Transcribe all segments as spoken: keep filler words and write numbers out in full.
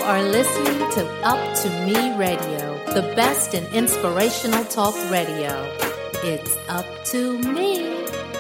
are listening to Up to Me Radio, the best in inspirational talk radio. It's up to me.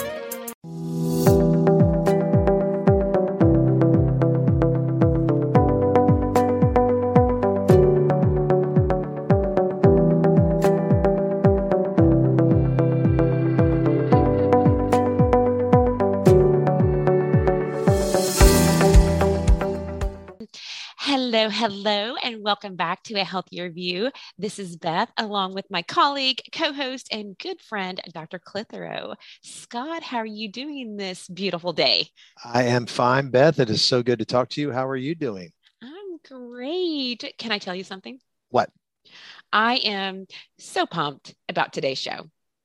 Hello, hello, and welcome back to A Healthier View. This is Beth, along with my colleague, co-host, and good friend, Doctor Clitheroe. Scott, how are you doing this beautiful day? I am fine, Beth. It is so good to talk to you. How are you doing? I'm great. Can I tell you something? What? I am so pumped about today's show.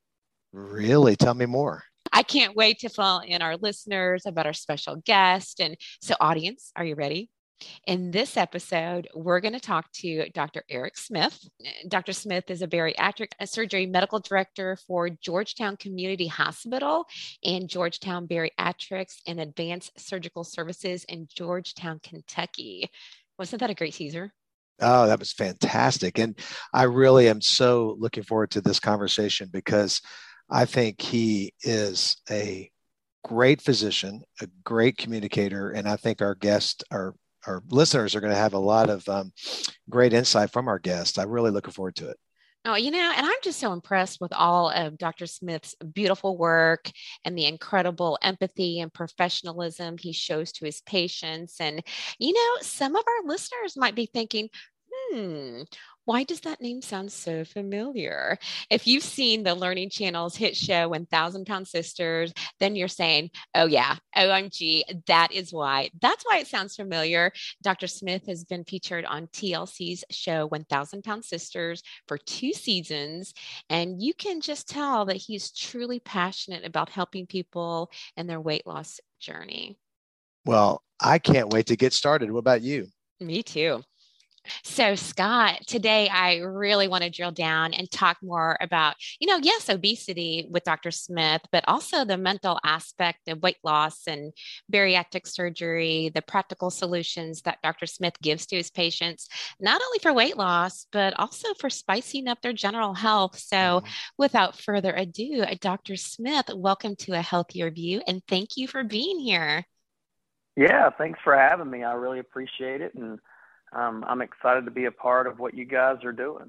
Really? Tell me more. I can't wait to fill in our listeners about our special guest. And so, audience, are you ready? In this episode, we're going to talk to Doctor Eric Smith. Doctor Smith is a bariatric surgery medical director for Georgetown Community Hospital and Georgetown Bariatrics and Advanced Surgical Services in Georgetown, Kentucky. Wasn't that a great teaser? Oh, that was fantastic. And I really am so looking forward to this conversation because I think he is a great physician, a great communicator, and I think our guests are Our listeners are going to have a lot of um, great insight from our guest. I'm really looking forward to it. Oh, you know, and I'm just so impressed with all of Doctor Smith's beautiful work and the incredible empathy and professionalism he shows to his patients. And, you know, some of our listeners might be thinking, hmm, why does that name sound so familiar? If you've seen the Learning Channel's hit show one thousand Pound Sisters, then you're saying, oh yeah, O M G, that is why. That's why it sounds familiar. Doctor Smith has been featured on T L C's show one thousand Pound Sisters for two seasons, and you can just tell that he's truly passionate about helping people in their weight loss journey. Well, I can't wait to get started. What about you? Me too. So, Scott, today I really want to drill down and talk more about, you know, yes, obesity with Doctor Smith, but also the mental aspect of weight loss and bariatric surgery, the practical solutions that Doctor Smith gives to his patients, not only for weight loss, but also for spicing up their general health. So, mm-hmm. without further ado, Doctor Smith, welcome to A Healthier View, and thank you for being here. Yeah, thanks for having me. I really appreciate it. And Um, I'm excited to be a part of what you guys are doing.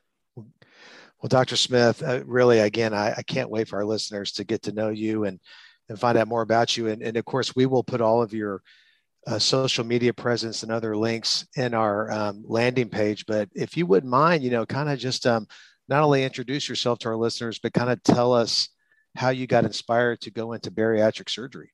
Well, Doctor Smith, uh, really, again, I, I can't wait for our listeners to get to know you and, and find out more about you. And, and of course, we will put all of your uh, social media presence and other links in our um, landing page. But if you wouldn't mind, you know, kind of just um, not only introduce yourself to our listeners, but kind of tell us how you got inspired to go into bariatric surgery.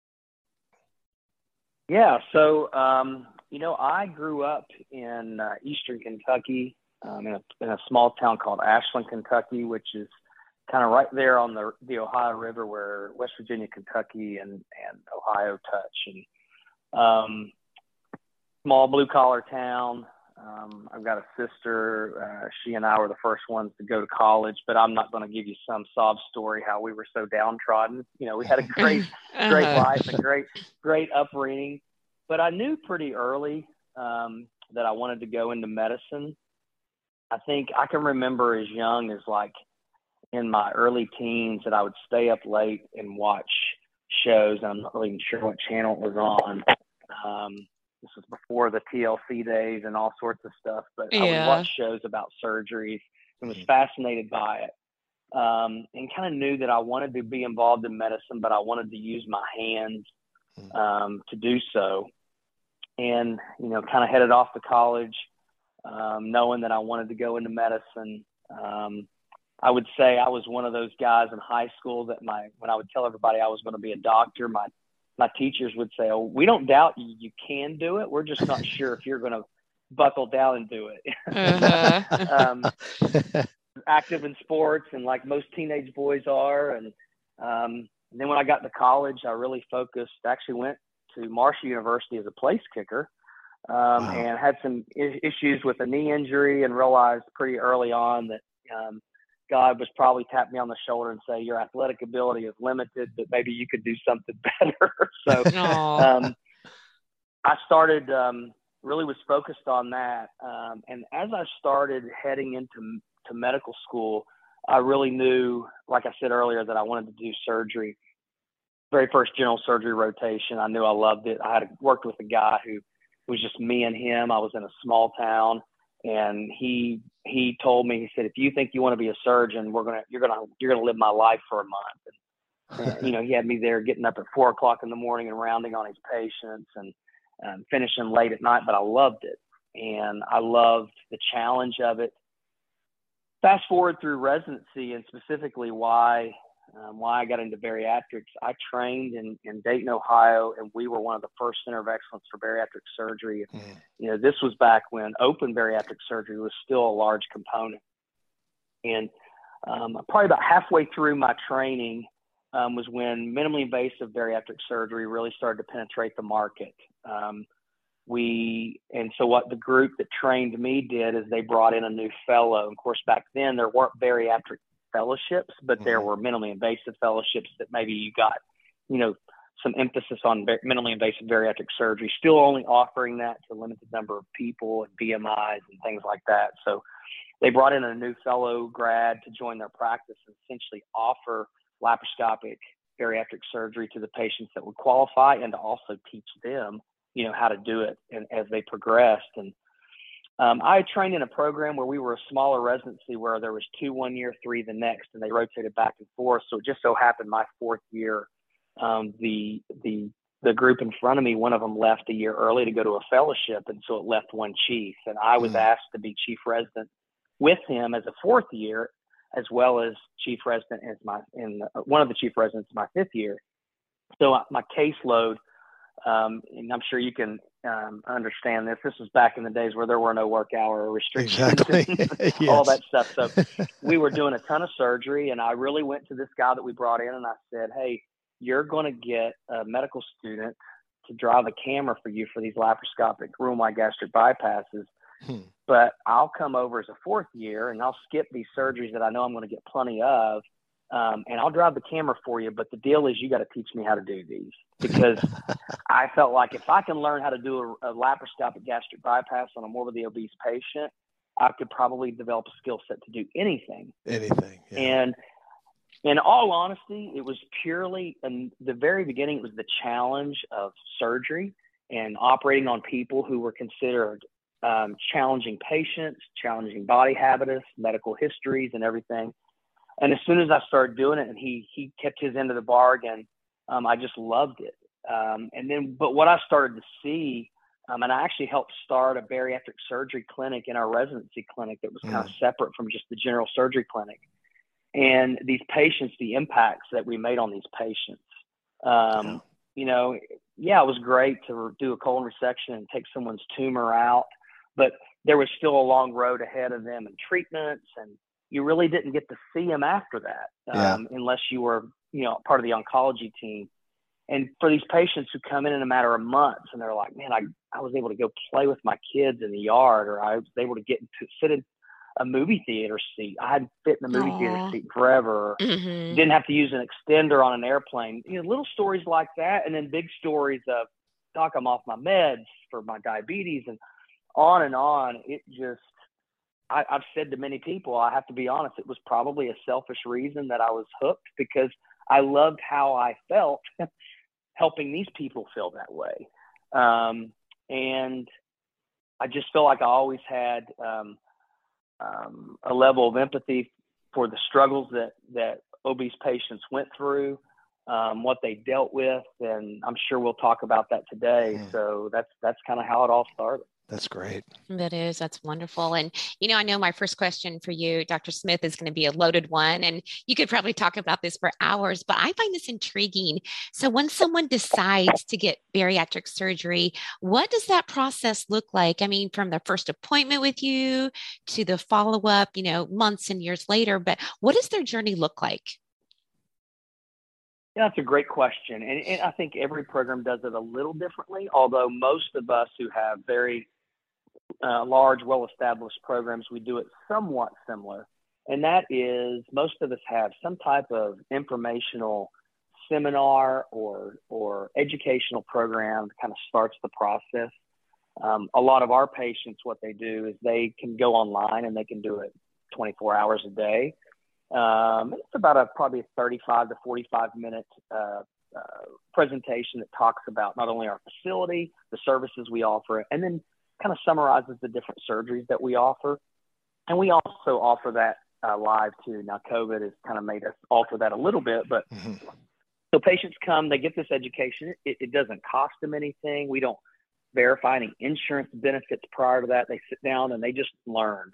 Yeah, so um, you know, I grew up in uh, Eastern Kentucky, um, in, a, in a small town called Ashland, Kentucky, which is kind of right there on the the Ohio River where West Virginia, Kentucky, and, and Ohio touch. And um, small blue collar town. Um, I've got a sister. Uh, she and I were the first ones to go to college, but I'm not going to give you some sob story how we were so downtrodden. You know, we had a great, great life, a great, great upbringing. But I knew pretty early um, that I wanted to go into medicine. I think I can remember as young as like in my early teens that I would stay up late and watch shows. I'm not really even sure what channel it was on. Um, this was before the T L C days and all sorts of stuff. But yeah. I would watch shows about surgeries and was fascinated by it. Um, and kind of knew that I wanted to be involved in medicine, but I wanted to use my hands um, to do so. And, you know, kind of headed off to college, um, knowing that I wanted to go into medicine. Um, I would say I was one of those guys in high school that my, when I would tell everybody I was going to be a doctor, my, my teachers would say, oh, we don't doubt you, you can do it. We're just not sure if you're going to buckle down and do it. Uh-huh. um, active in sports and like most teenage boys are. And, um, and then when I got to college, I really focused, actually went to Marshall University as a place kicker um, wow. and had some I- issues with a knee injury and realized pretty early on that um, God was probably tapped me on the shoulder and say, your athletic ability is limited, but maybe you could do something better. so um, I started um, really was focused on that. Um, and as I started heading into to medical school, I really knew, like I said earlier, that I wanted to do surgery. Very first general surgery rotation, I knew I loved it. I had worked with a guy who was just me and him. I was in a small town, and he he told me, he said, if you think you want to be a surgeon, we're gonna you're gonna you're gonna live my life for a month. And, and you know, he had me there getting up at four o'clock in the morning and rounding on his patients and um, finishing late at night. But I loved it, and I loved the challenge of it. Fast forward through residency, and specifically why. Um, why I got into bariatrics, I trained in, in Dayton, Ohio, and we were one of the first center of excellence for bariatric surgery. Mm. You know, this was back when open bariatric surgery was still a large component. And um, probably about halfway through my training um, was when minimally invasive bariatric surgery really started to penetrate the market. Um, we and so what the group that trained me did is they brought in a new fellow. Of course, back then there weren't bariatric fellowships, but there were minimally invasive fellowships that maybe you got, you know, some emphasis on minimally invasive bariatric surgery, still only offering that to a limited number of people and B M Is and things like that. So they brought in a new fellow grad to join their practice and essentially offer laparoscopic bariatric surgery to the patients that would qualify, and to also teach them, you know, how to do it and as they progressed. And Um, I trained in a program where we were a smaller residency where there was two one year, three the next, and they rotated back and forth. So it just so happened my fourth year, um, the the the group in front of me, one of them left a year early to go to a fellowship, and so it left one chief. And I was mm. asked to be chief resident with him as a fourth year, as well as chief resident as my in the, one of the chief residents my fifth year. So my caseload, um, and I'm sure you can. Um, understand this. This was back in the days where there were no work hour restrictions, exactly. and yes. all that stuff. So we were doing a ton of surgery, and I really went to this guy that we brought in, and I said, "Hey, you're going to get a medical student to drive a camera for you for these laparoscopic room-wide gastric bypasses, hmm. but I'll come over as a fourth year, and I'll skip these surgeries that I know I'm going to get plenty of, um, and I'll drive the camera for you. But the deal is, you got to teach me how to do these." Because I felt like if I can learn how to do a, a laparoscopic gastric bypass on a morbidly obese patient, I could probably develop a skill set to do anything. Anything. Yeah. And in all honesty, it was purely, in the very beginning, it was the challenge of surgery and operating on people who were considered um, challenging patients, challenging body habitus, medical histories, and everything. And as soon as I started doing it, and he he kept his end of the bargain, Um, I just loved it. Um, and then, but what I started to see, um, and I actually helped start a bariatric surgery clinic in our residency clinic that was mm. kind of separate from just the general surgery clinic. And these patients, the impacts that we made on these patients, um, yeah. you know, yeah, it was great to do a colon resection and take someone's tumor out, but there was still a long road ahead of them and treatments, and you really didn't get to see them after that, um, yeah. unless you were, you know, part of the oncology team. And for these patients who come in in a matter of months and they're like, man, I, I was able to go play with my kids in the yard, or I was able to get to sit in a movie theater seat. I hadn't fit in the movie Aww. theater seat forever. Mm-hmm. Didn't have to use an extender on an airplane. You know, little stories like that. And then big stories of, doc, I'm off my meds for my diabetes, and on and on. It just, I, I've said to many people, I have to be honest, it was probably a selfish reason that I was hooked, because I loved how I felt helping these people feel that way. Um, and I just feel like I always had um, um, a level of empathy for the struggles that, that obese patients went through, um, what they dealt with. And I'm sure we'll talk about that today. Mm. So that's, that's kind of how it all started. That's great. That is, that's wonderful. And, you know, I know my first question for you, Doctor Smith, is going to be a loaded one, and you could probably talk about this for hours, but I find this intriguing. So when someone decides to get bariatric surgery, what does that process look like? I mean, from the first appointment with you to the follow-up, you know, months and years later, but what does their journey look like? Yeah, that's a great question. And, and I think every program does it a little differently, although most of us who have very uh, large, well-established programs, we do it somewhat similar. And that is, most of us have some type of informational seminar or, or educational program that kind of starts the process. Um, a lot of our patients, what they do is they can go online and they can do it twenty-four hours a day. Um, it's about a probably a thirty-five to forty-five minute uh, uh, presentation that talks about not only our facility, the services we offer, and then kind of summarizes the different surgeries that we offer. And we also offer that uh, live too. Now, COVID has kind of made us alter that a little bit, but mm-hmm. So patients come, they get this education. It, it doesn't cost them anything. We don't verify any insurance benefits prior to that. They sit down and they just learn.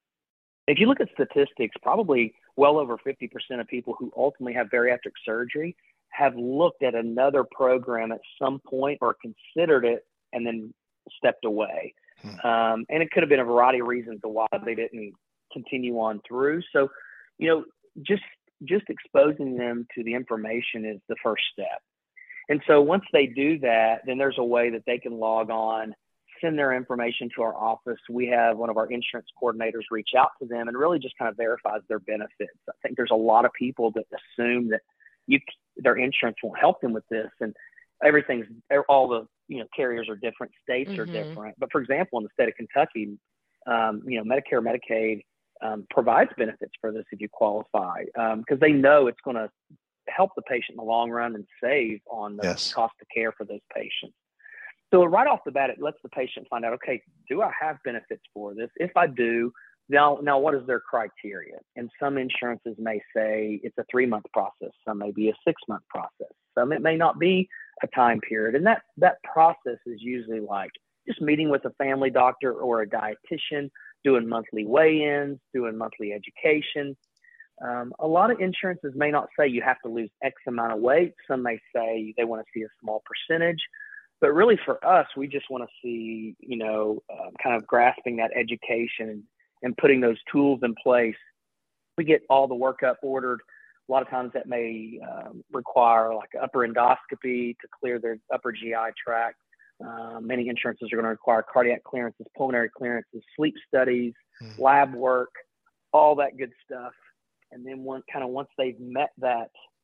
If you look at statistics, probably well over fifty percent of people who ultimately have bariatric surgery have looked at another program at some point or considered it and then stepped away. Hmm. Um, and it could have been a variety of reasons of why they didn't continue on through. So, you know, just just exposing them to the information is the first step. And so once they do that, then there's a way that they can log on, send their information to our office. We have one of our insurance coordinators reach out to them and really just kind of verifies their benefits. I think there's a lot of people that assume that you their insurance won't help them with this, and everything's all the you know carriers are different, states mm-hmm. are different. But for example, in the state of Kentucky, um, you know Medicare, Medicaid um, provides benefits for this if you qualify, because um, they know it's going to help the patient in the long run and save on the yes. cost of care for those patients. So right off the bat, it lets the patient find out, okay, do I have benefits for this? If I do, now, now what is their criteria? And some insurances may say it's a three-month process. Some may be a six-month process. Some it may not be a time period. And that, that process is usually like just meeting with a family doctor or a dietitian, doing monthly weigh-ins, doing monthly education. Um, a lot of insurances may not say you have to lose X amount of weight. Some may say they want to see a small percentage. But really for us, we just want to see, you know, uh, kind of grasping that education and, and putting those tools in place. We get all the workup ordered. A lot of times that may um, require like upper endoscopy to clear their upper G I tract. Uh, many insurances are going to require cardiac clearances, pulmonary clearances, sleep studies, mm. lab work, all that good stuff. And then one kind of once they've met that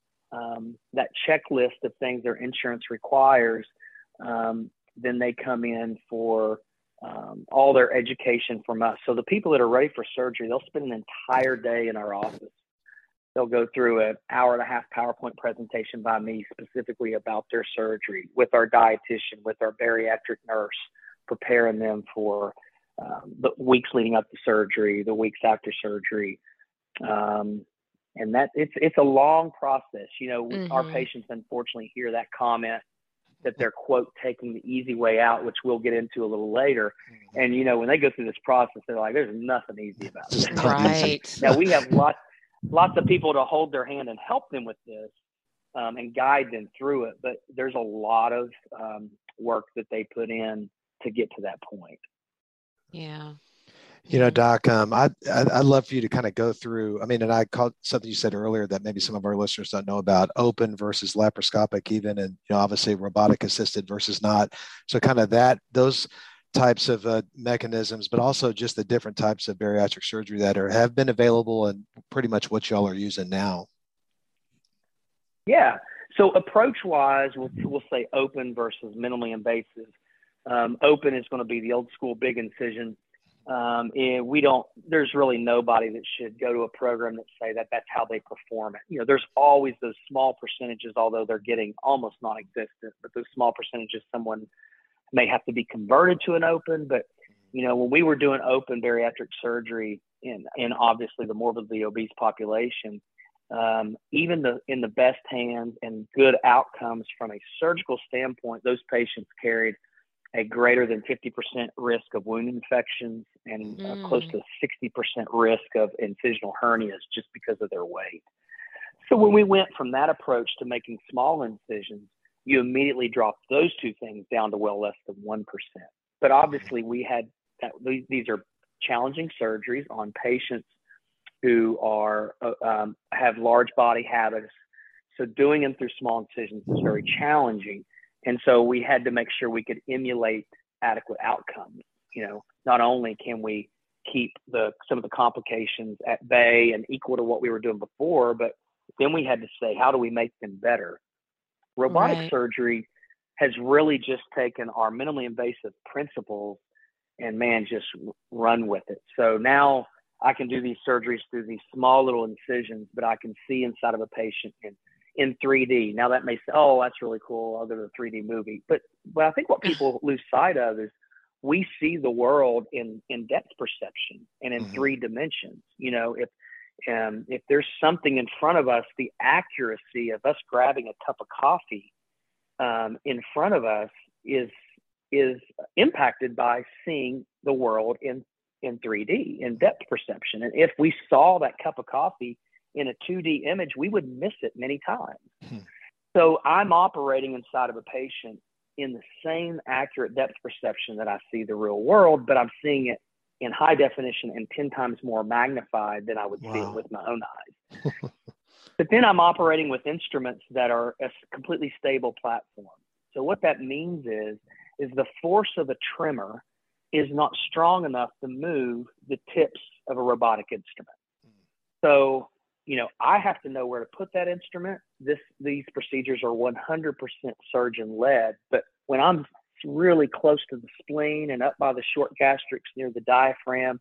um, that checklist of things their insurance requires, um, then they come in for um, all their education from us. So the people that are ready for surgery, they'll spend an entire day in our office. They'll go through an hour and a half PowerPoint presentation by me specifically about their surgery with our dietitian, with our bariatric nurse, preparing them for um, the weeks leading up to surgery, the weeks after surgery. Um, and that it's, it's a long process. You know, mm-hmm. our patients unfortunately hear that comment that they're quote, taking the easy way out, which we'll get into a little later. And, you know, when they go through this process, they're like, there's nothing easy about this. Right. Now we have lots, lots of people to hold their hand and help them with this, um, and guide them through it. But there's a lot of, um, work that they put in to get to that point. Yeah. You know, Doc, um, I, I, I'd love for you to kind of go through, I mean, and I caught something you said earlier that maybe some of our listeners don't know about, open versus laparoscopic even, and, you know, obviously robotic assisted versus not. So kind of that, those types of uh, mechanisms, but also just the different types of bariatric surgery that are, have been available and pretty much what y'all are using now. Yeah. So approach wise, we'll, we'll say open versus minimally invasive. Um, open is going to be the old school big incision. Um, and we don't, there's really nobody that should go to a program that say that that's how they perform it. You know, there's always those small percentages, although they're getting almost non-existent, but those small percentages, someone may have to be converted to an open. But, you know, when we were doing open bariatric surgery in, in obviously the morbidly obese population, um, even the, in the best hands and good outcomes from a surgical standpoint, those patients carried a greater than fifty percent risk of wound infections and mm. uh, close to sixty percent risk of incisional hernias just because of their weight. So when we went from that approach to making small incisions, you immediately dropped those two things down to well less than one percent. But obviously we had, that, these are challenging surgeries on patients who are uh, um, have large body habits. So doing them through small incisions is very challenging. And so we had to make sure we could emulate adequate outcomes. You know, not only can we keep the some of the complications at bay and equal to what we were doing before, but then we had to say, how do we make them better? Robotic right. surgery has really just taken our minimally invasive principles and, man, just run with it. So now I can do these surgeries through these small little incisions, but I can see inside of a patient in, in three D. Now that may say, oh, that's really cool, I'll go to the three D movie. But, but I think what people lose sight of is we see the world in, in depth perception and in mm-hmm. three dimensions. You know, if, um, if there's something in front of us, the accuracy of us grabbing a cup of coffee um, in front of us is, is impacted by seeing the world in in three D, in depth perception. And if we saw that cup of coffee in a two D image, we would miss it many times. Hmm. So I'm operating inside of a patient in the same accurate depth perception that I see the real world, but I'm seeing it in high definition and ten times more magnified than I would wow. see it with my own eyes. But then I'm operating with instruments that are a completely stable platform. So what that means is, is the force of a tremor is not strong enough to move the tips of a robotic instrument. So, you know, I have to know where to put that instrument. This, these procedures are one hundred percent surgeon led, but when I'm really close to the spleen and up by the short gastrics near the diaphragm,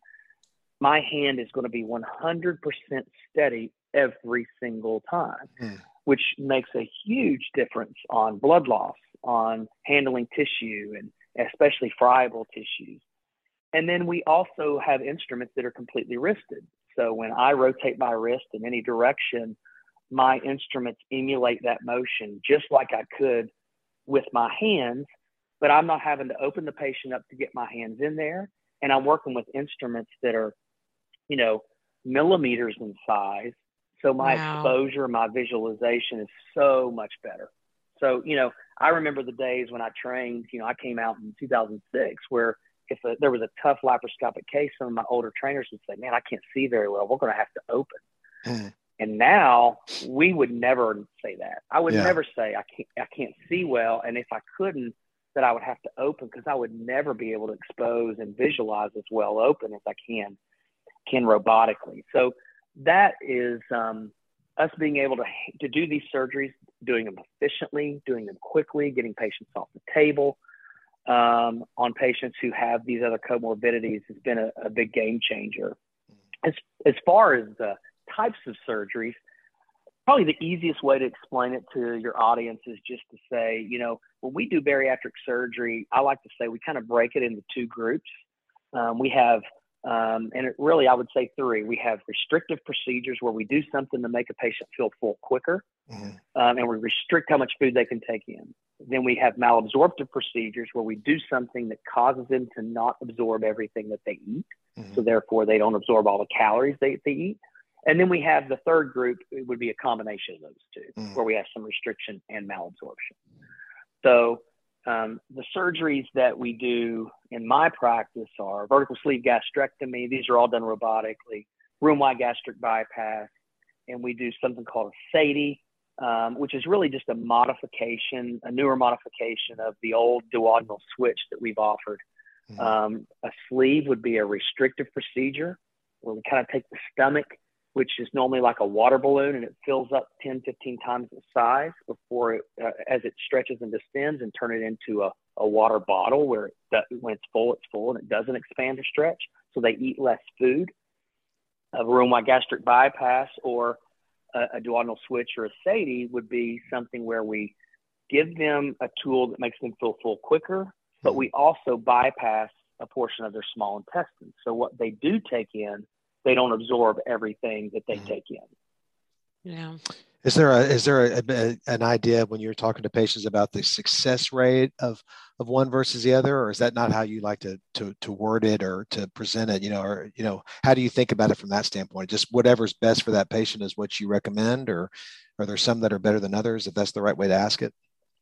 my hand is going to be one hundred percent steady every single time, mm. which makes a huge difference on blood loss, on handling tissue, and especially friable tissues. And then we also have instruments that are completely wristed. So when I rotate my wrist in any direction, my instruments emulate that motion just like I could with my hands, but I'm not having to open the patient up to get my hands in there. And I'm working with instruments that are, you know, millimeters in size. So my wow. exposure, my visualization is so much better. So, you know, I remember the days when I trained, you know, I came out in two thousand six where if a, there was a tough laparoscopic case, some of my older trainers would say, man, I can't see very well. We're going to have to open. Mm. And now we would never say that. I would yeah. never say I can't, I can't see well. And if I couldn't, that I would have to open because I would never be able to expose and visualize as well open as I can, can robotically. So that is um, us being able to, to do these surgeries, doing them efficiently, doing them quickly, getting patients off the table um, on patients who have these other comorbidities has been a, a big game changer. As, as far as the types of surgeries, probably the easiest way to explain it to your audience is just to say, you know, when we do bariatric surgery, I like to say we kind of break it into two groups. Um, we have, um, and it really, I would say three. We have restrictive procedures where we do something to make a patient feel full quicker, mm-hmm. um, and we restrict how much food they can take in. Then we have malabsorptive procedures where we do something that causes them to not absorb everything that they eat. Mm-hmm. So therefore, they don't absorb all the calories they, they eat. And then we have the third group, it would be a combination of those two, mm. where we have some restriction and malabsorption. So um, the surgeries that we do in my practice are vertical sleeve gastrectomy. These are all done robotically, room-wide gastric bypass, and we do something called a S A T I, um, which is really just a modification, a newer modification of the old duodenal switch that we've offered. Mm. Um, a sleeve would be a restrictive procedure where we kind of take the stomach, which is normally like a water balloon, and it fills up ten, fifteen times the size before it, uh, as it stretches and distends, and turn it into a, a water bottle where it, when it's full, it's full, and it doesn't expand or stretch. So they eat less food. A room-wide gastric bypass or a, a duodenal switch or a S A T I would be something where we give them a tool that makes them feel full quicker, but we also bypass a portion of their small intestine. So what they do take in, they don't absorb everything that they take in. Yeah. Is there a is there a, a, an idea when you're talking to patients about the success rate of of one versus the other, or is that not how you like to to to word it or to present it? You know, or you know, how do you think about it from that standpoint? Just whatever's best for that patient is what you recommend, or are there some that are better than others? If that's the right way to ask it.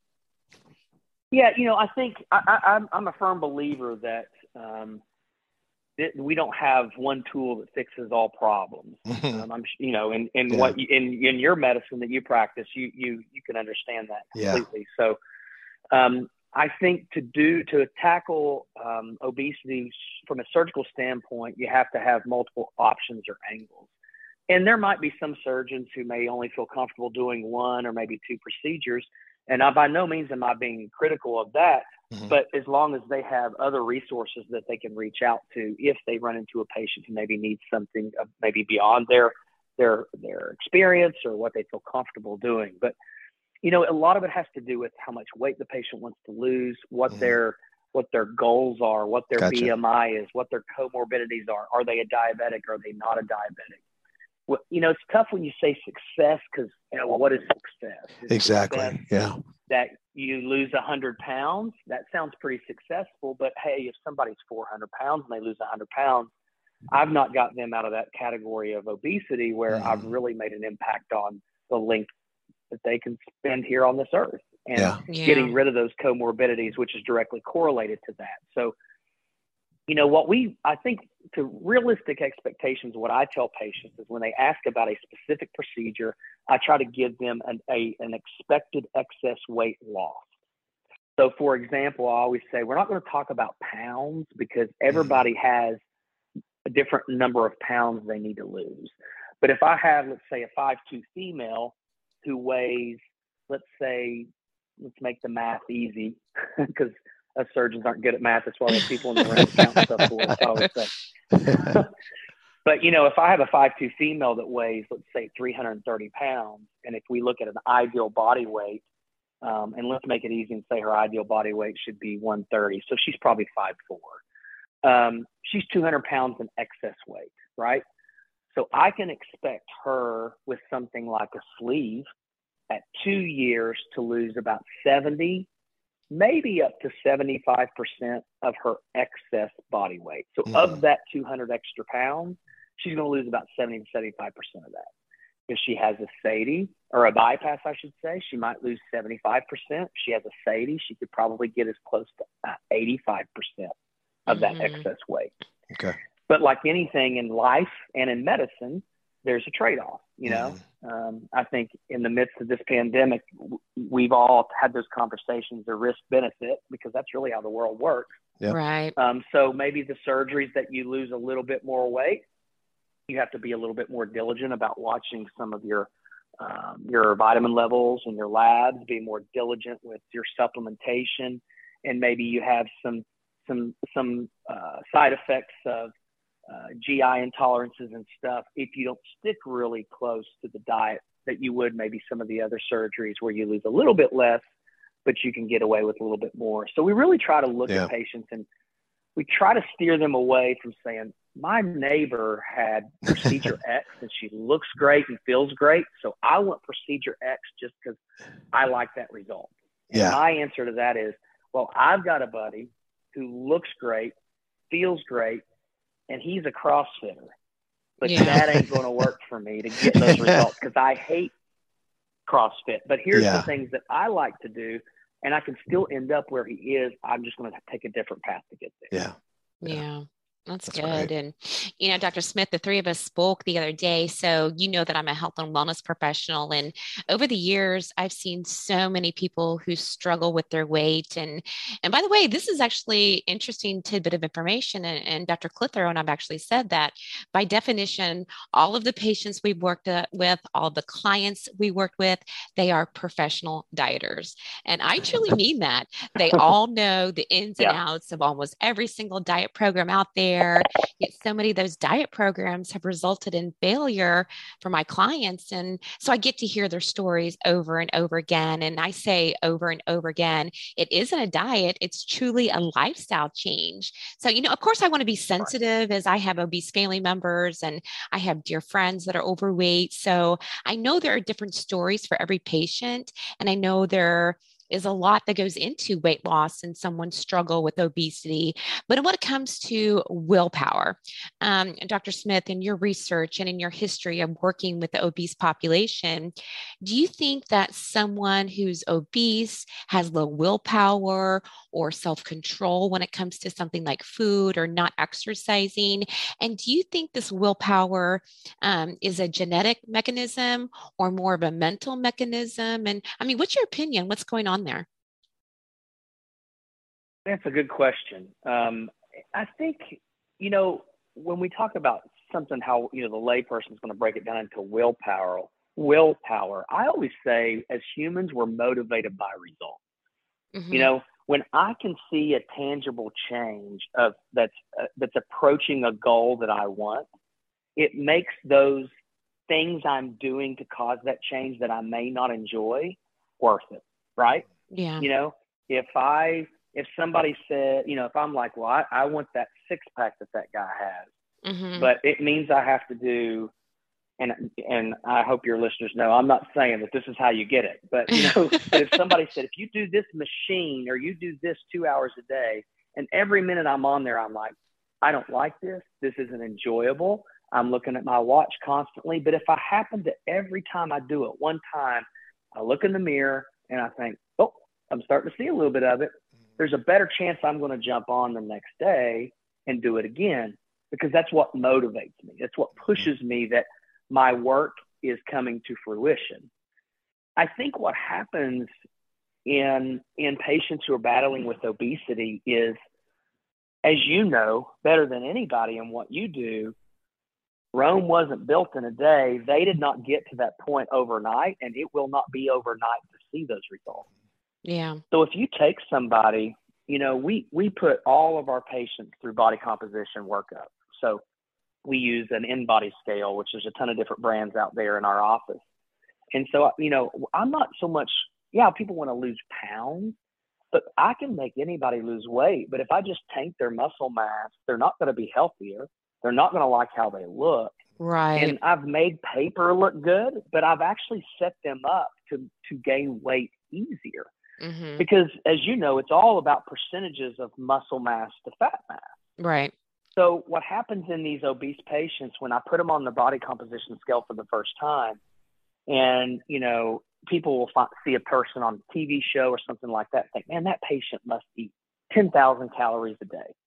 Yeah, you know, I think I, I, I'm I'm a firm believer that. Um, It, we don't have one tool that fixes all problems. um, I'm, you know, in, in yeah. what you, in in your medicine that you practice, you you you can understand that completely. Yeah. So, um, I think to do to tackle um, obesity from a surgical standpoint, you have to have multiple options or angles. And there might be some surgeons who may only feel comfortable doing one or maybe two procedures. And I, by no means am I being critical of that, Mm-hmm. but as long as they have other resources that they can reach out to if they run into a patient who maybe needs something uh, maybe beyond their their their experience or what they feel comfortable doing. But, you know, a lot of it has to do with how much weight the patient wants to lose, what Mm-hmm. their what their goals are, what their Gotcha. B M I is, what their comorbidities are. Are they a diabetic? Are they not a diabetic? Well, you know, it's tough when you say success because, you know, well, what is success? Is Exactly. success Yeah. that you lose one hundred pounds? That sounds pretty successful. But, hey, if somebody's four hundred pounds and they lose one hundred pounds, I've not got them out of that category of obesity where Mm-hmm. I've really made an impact on the length that they can spend here on this earth and Yeah. Yeah. getting rid of those comorbidities, which is directly correlated to that. So, you know, what we, I think to realistic expectations, what I tell patients is when they ask about a specific procedure, I try to give them an, a, an expected excess weight loss. So for example, I always say, we're not going to talk about pounds because everybody has a different number of pounds they need to lose. But if I have, let's say, a five two female who weighs, let's say, let's make the math easy because us surgeons aren't good at math. That's why we have people in the room count stuff for us, I always say. But, you know, if I have a five two female that weighs, let's say, three hundred thirty pounds, and if we look at an ideal body weight, um, and let's make it easy and say her ideal body weight should be one thirty. So she's probably five four. Um, she's two hundred pounds in excess weight, right? So I can expect her with something like a sleeve at two years to lose about seventy, maybe up to seventy-five percent of her excess body weight. So Mm-hmm. of that two hundred extra pounds, she's going to lose about seventy to seventy-five percent of that. If she has a S A T I or a bypass, I should say, she might lose seventy-five percent. If she has a S A T I, she could probably get as close to uh, eighty-five percent of that Mhm. excess weight. Okay. But like anything in life and in medicine, there's a trade-off, you know? Mhm. Um, I think in the midst of this pandemic, w- we've all had those conversations, the risk benefit, because that's really how the world works. Yep. Right. Um, so maybe the surgeries that you lose a little bit more weight, you have to be a little bit more diligent about watching some of your um, your vitamin levels and your labs, be more diligent with your supplementation, and maybe you have some some some uh, side effects of uh, G I intolerances and stuff if you don't stick really close to the diet that you would maybe some of the other surgeries where you lose a little bit less, but you can get away with a little bit more. So we really try to look Yeah. at patients and we try to steer them away from saying, my neighbor had procedure X and she looks great and feels great, so I want procedure X just because I like that result. And Yeah. my answer to that is, well, I've got a buddy who looks great, feels great, and he's a CrossFitter. But Yeah. that ain't going to work for me to get those results because I hate CrossFit. But here's Yeah. the things that I like to do, and I can still end up where he is. I'm just going to take a different path to get there. Yeah. Yeah. That's, That's good. great. And, you know, Doctor Smith, the three of us spoke the other day. So, you know that I'm a health and wellness professional. And over the years, I've seen so many people who struggle with their weight. And, and by the way, this is actually interesting tidbit of information. And, and Doctor Clitheroe and I've actually said that by definition, all of the patients we've worked uh, with, all the clients we worked with, they are professional dieters. And I truly mean that. They all know the ins and Yeah. outs of almost every single diet program out there. Yet so many of those diet programs have resulted in failure for my clients. And so I get to hear their stories over and over again. And I say over and over again, it isn't a diet, it's truly a lifestyle change. So, you know, of course, I want to be sensitive as I have obese family members and I have dear friends that are overweight. So I know there are different stories for every patient. And I know there is a lot that goes into weight loss and someone's struggle with obesity. But when it comes to willpower, um, Doctor Smith, in your research and in your history of working with the obese population, do you think that someone who's obese has low willpower or self-control when it comes to something like food or not exercising? And do you think this willpower um, is a genetic mechanism or more of a mental mechanism? And I mean, what's your opinion? What's going on there? That's a good question. Um, I think, you know, when we talk about something, how, you know, the layperson is going to break it down into willpower, willpower. I always say as humans, we're motivated by results. Mm-hmm. You know, when I can see a tangible change of that's uh, that's approaching a goal that I want, it makes those things I'm doing to cause that change that I may not enjoy worth it, right? Yeah. You know, if I if somebody said, you know, if I'm like, well, I, I want that six pack that that guy has, Mm-hmm. but it means I have to do. And and I hope your listeners know, I'm not saying that this is how you get it, but you know, but if somebody said, if you do this machine or you do this two hours a day, and every minute I'm on there, I'm like, I don't like this. This isn't enjoyable. I'm looking at my watch constantly. But if I happen to every time I do it one time, I look in the mirror and I think, oh, I'm starting to see a little bit of it. There's a better chance I'm going to jump on the next day and do it again, because that's what motivates me. That's what pushes me that my work is coming to fruition. I think what happens in in patients who are battling with obesity is, as you know better than anybody in what you do, Rome wasn't built in a day. They did not get to that point overnight, and it will not be overnight to see those results. Yeah. So if you take somebody, you know, we we put all of our patients through body composition workup. So we use an InBody scale, which there's a ton of different brands out there in our office. And so, you know, I'm not so much, yeah, people want to lose pounds, but I can make anybody lose weight. But if I just tank their muscle mass, they're not going to be healthier. They're not going to like how they look. Right. And I've made paper look good, but I've actually set them up to, to gain weight easier. Mm-hmm. Because as you know, it's all about percentages of muscle mass to fat mass. Right. So what happens in these obese patients when I put them on the body composition scale for the first time, and, you know, people will find, see a person on a T V show or something like that, think, man, that patient must eat ten thousand calories a day.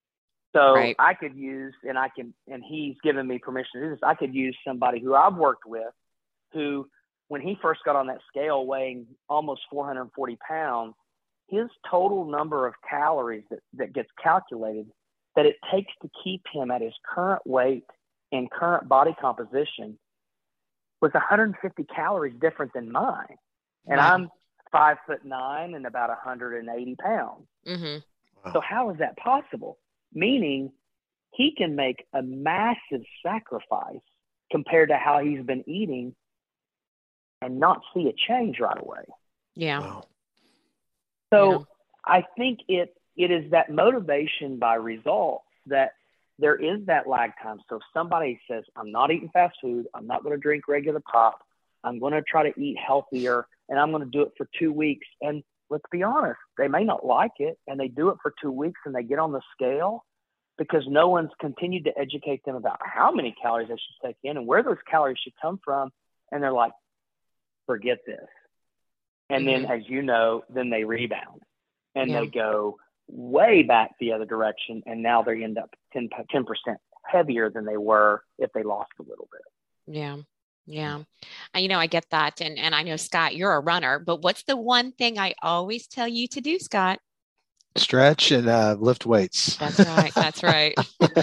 So Right. I could use, and I can, and he's given me permission to do this, I could use somebody who I've worked with who, when he first got on that scale weighing almost four hundred forty pounds, his total number of calories that, that gets calculated that it takes to keep him at his current weight and current body composition was one hundred fifty calories different than mine. And Wow. I'm five foot nine and about one hundred eighty pounds. Mm-hmm. Wow. So how is that possible? Meaning he can make a massive sacrifice compared to how he's been eating and not see a change right away. Yeah. Wow. So Yeah. I think it it is that motivation by results that there is that lag time. So if somebody says, I'm not eating fast food, I'm not going to drink regular pop, I'm going to try to eat healthier, and I'm going to do it for two weeks. And let's be honest, they may not like it, and they do it for two weeks and they get on the scale because no one's continued to educate them about how many calories they should take in and where those calories should come from. And they're like, forget this. And Mm-hmm. then, as you know, then they rebound and Yeah. they go way back the other direction. And now they end up ten percent heavier than they were if they lost a little bit. Yeah. Yeah. And, you know, I get that. And, and I know, Scott, you're a runner, but what's the one thing I always tell you to do, Scott? Stretch and uh, lift weights. That's right. That's right.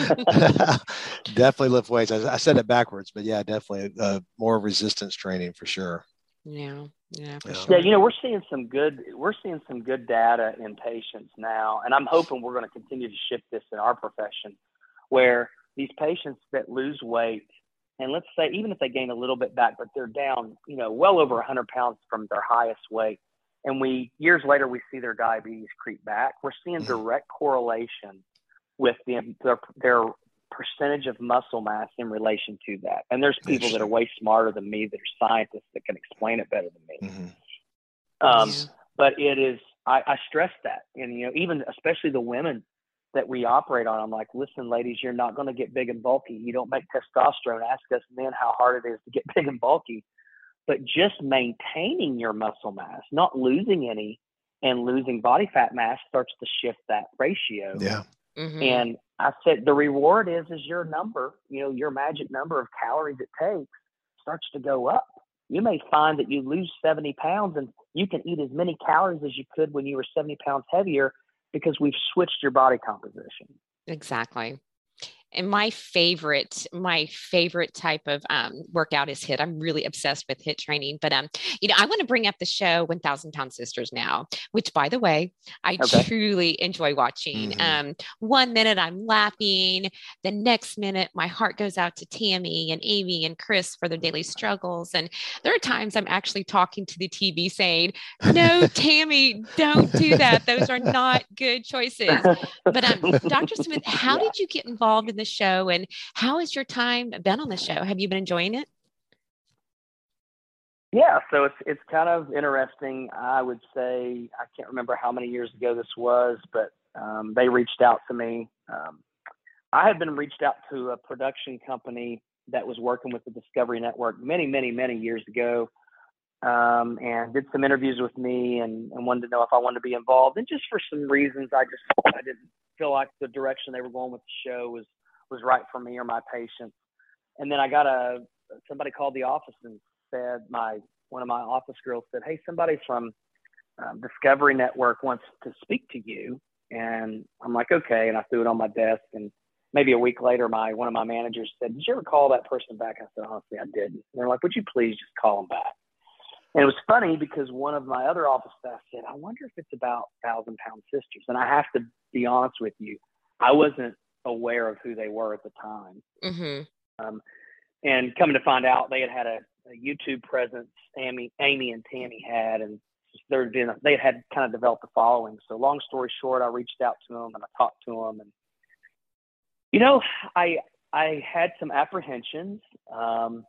Definitely lift weights. I, I said it backwards, but yeah, definitely uh, more resistance training for sure. Yeah. Yeah, for Yeah. sure. Yeah, you know, we're seeing some good we're seeing some good data in patients now, and I'm hoping we're going to continue to shift this in our profession, where these patients that lose weight, and let's say even if they gain a little bit back, but they're down, you know, well over one hundred pounds from their highest weight, and we years later we see their diabetes creep back, we're seeing direct correlation with the, their their percentage of muscle mass in relation to that. And there's people that are way smarter than me, that are scientists that can explain it better than me. Mm-hmm. Um, Yeah. but it is, I, I stress that. And, you know, even especially the women that we operate on, I'm like, listen, ladies, you're not going to get big and bulky. You don't make testosterone. Ask us men how hard it is to get big and bulky. But just maintaining your muscle mass, not losing any, and losing body fat mass starts to shift that ratio. Yeah. Mm-hmm. And I said, the reward is, is your number, you know, your magic number of calories it takes starts to go up. You may find that you lose seventy pounds and you can eat as many calories as you could when you were seventy pounds heavier, because we've switched your body composition. Exactly. And my favorite, my favorite type of um, workout is HIIT. I'm really obsessed with HIIT training. But um, you know, I want to bring up the show one thousand Pound Sisters now, which, by the way, I Okay. truly enjoy watching. Mhm. Um, one minute I'm laughing, the next minute my heart goes out to Tammy and Amy and Chris for their daily struggles. And there are times I'm actually talking to the T V saying, "No, Tammy, don't do that. Those are not good choices." But um, Doctor Smith, how Yeah. did you get involved in the show, and how has your time been on the show? Have you been enjoying it? Yeah, so it's it's kind of interesting. I would say I can't remember how many years ago this was, but um, they reached out to me. Um, I had been reached out to a production company that was working with the Discovery Network many, many, many years ago, um, and did some interviews with me and, and wanted to know if I wanted to be involved. And just for some reasons, I just I didn't feel like the direction they were going with the show was was right for me or my patients. And then I got a somebody called the office and said my one of my office girls said, "Hey, somebody from um, Discovery Network wants to speak to you." And I'm like, "Okay." And I threw it on my desk. And maybe a week later, my one of my managers said, "Did you ever call that person back?" I said, "Honestly, I didn't." And they're like, "Would you please just call them back?" And it was funny because one of my other office staff said, "I wonder if it's about Thousand Pound Sisters." And I have to be honest with you, I wasn't aware of who they were at the time. Mm-hmm. Um, and coming to find out, they had had a, a YouTube presence, Amy, Amy and Tammy had, and there been they had kind of developed a following. So long story short, I reached out to them and I talked to them, and you know, I I had some apprehensions. Um,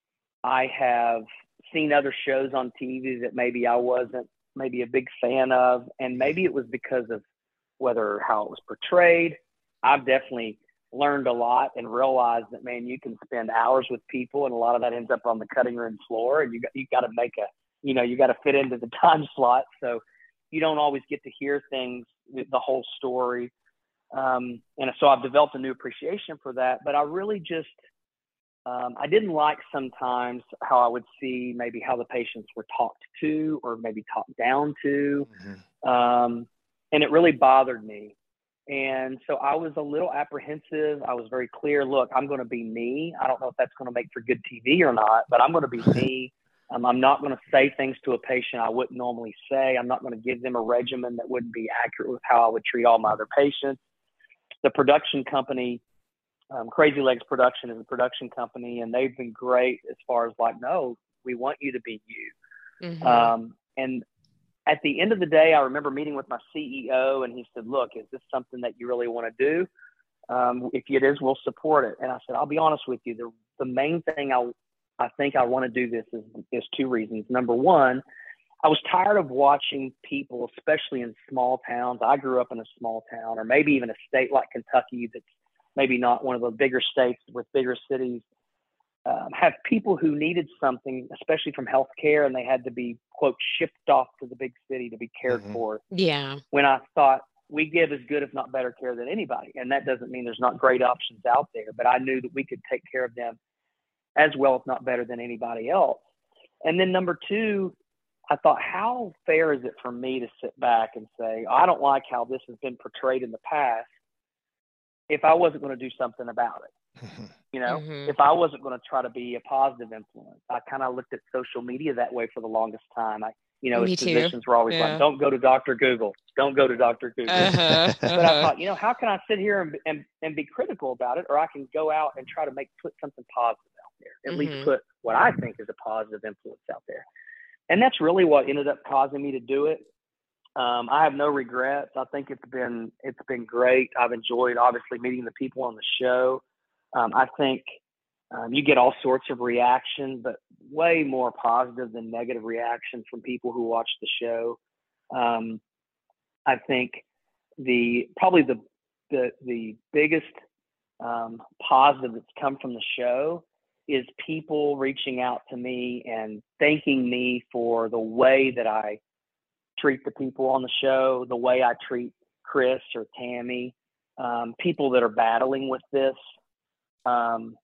I have seen other shows on T V that maybe I wasn't maybe a big fan of, and maybe it was because of whether how it was portrayed. I've definitely learned a lot and realized that, man, you can spend hours with people and a lot of that ends up on the cutting room floor, and you got, you got to make a, you know, you got to fit into the time slot. So you don't always get to hear things, the whole story. Um, and so I've developed a new appreciation for that, but I really just, um, I didn't like sometimes how I would see maybe how the patients were talked to or maybe talked down to. Mm-hmm. Um, and it really bothered me. And so I was a little apprehensive. I was very clear, look, I'm going to be me. I don't know if that's going to make for good T V or not, but I'm going to be me. Um, I'm not going to say things to a patient I wouldn't normally say. I'm not going to give them a regimen that wouldn't be accurate with how I would treat all my other patients. The production company, um, Crazy Legs Production is a production company, and they've been great as far as like, no, we want you to be you. Mm-hmm. Um, and at the end of the day, I remember meeting with my C E O, and he said, look, is this something that you really want to do? Um, if it is, we'll support it. And I said, I'll be honest with you. The, the main thing I, I think I want to do this is, is two reasons. Number one, I was tired of watching people, especially in small towns. I grew up in a small town, or maybe even a state like Kentucky that's maybe not one of the bigger states with bigger cities. Um, have people who needed something, especially from healthcare, and they had to be, quote, shipped off to the big city to be cared mm-hmm. for. Yeah. When I thought we give as good, if not better care than anybody. And that doesn't mean there's not great options out there, but I knew that we could take care of them as well, if not better than anybody else. And then number two, I thought, how fair is it for me to sit back and say, I don't like how this has been portrayed in the past, if I wasn't going to do something about it? You know, mm-hmm. if I wasn't going to try to be a positive influence. I kind of looked at social media that way for the longest time. I, you know, Me as too. physicians were always yeah. like, don't go to Doctor Google. Don't go to Doctor Google. Uh-huh, uh-huh. But I thought, you know, how can I sit here and, and, and be critical about it? Or I can go out and try to make, put something positive out there, at mm-hmm. least put what I think is a positive influence out there. And that's really what ended up causing me to do it. Um, I have no regrets. I think it's been, it's been great. I've enjoyed obviously meeting the people on the show. Um, I think um, you get all sorts of reaction, but way more positive than negative reaction from people who watch the show. Um, I think the probably the the, the biggest um, positive that's come from the show is people reaching out to me and thanking me for the way that I treat the people on the show, the way I treat Chris or Tammy, um, people that are battling with this. Um,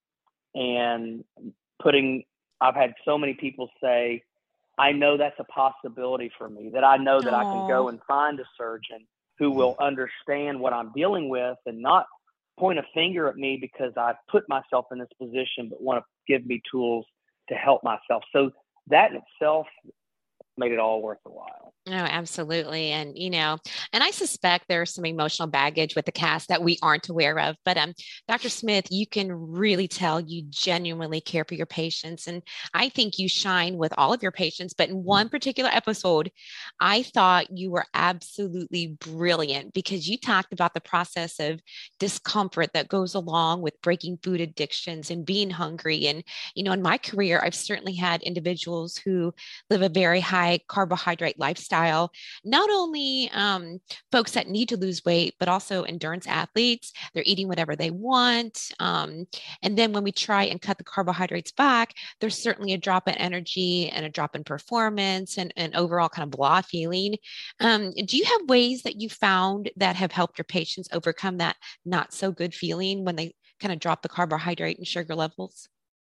and putting, I've had so many people say, I know that's a possibility for me, that I know that Aww. I can go and find a surgeon who will understand what I'm dealing with and not point a finger at me because I put myself in this position, but want to give me tools to help myself. So that in itself made it all worth the while. No, absolutely. And, you know, and I suspect there's some emotional baggage with the cast that we aren't aware of. But um, Doctor Smith, you can really tell you genuinely care for your patients. And I think you shine with all of your patients. But in one particular episode, I thought you were absolutely brilliant because you talked about the process of discomfort that goes along with breaking food addictions and being hungry. And, you know, in my career, I've certainly had individuals who live a very high carbohydrate lifestyle. Not only um, folks that need to lose weight, but also endurance athletes. They're eating whatever they want. Um, and then when we try and cut the carbohydrates back, there's certainly a drop in energy and a drop in performance and an overall kind of blah feeling. Um, do you have ways that you found that have helped your patients overcome that not so good feeling when they kind of drop the carbohydrate and sugar levels?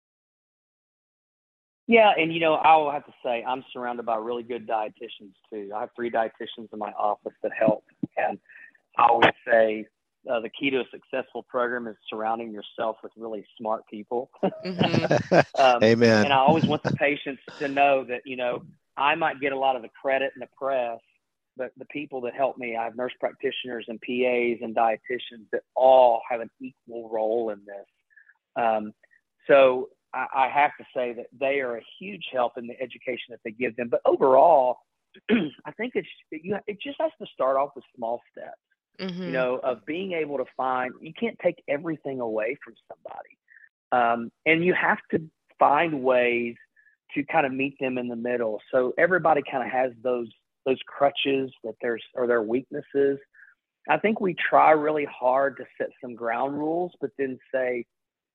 Yeah, and you know, I will have to say I'm surrounded by really good dietitians too. I have three dietitians in my office that help, and I always say uh, the key to a successful program is surrounding yourself with really smart people. Mm-hmm. um, Amen. And I always want the patients to know that, you know, I might get a lot of the credit in the press, but the people that help me, I have nurse practitioners and P As and dietitians that all have an equal role in this. Um, so I have to say that they are a huge help in the education that they give them. But overall, I think it's you, it just has to start off with small steps, mm-hmm. you know, of being able to find, you can't take everything away from somebody. Um, and you have to find ways to kind of meet them in the middle. So everybody kind of has those those crutches that there's or their weaknesses. I think we try really hard to set some ground rules, but then say,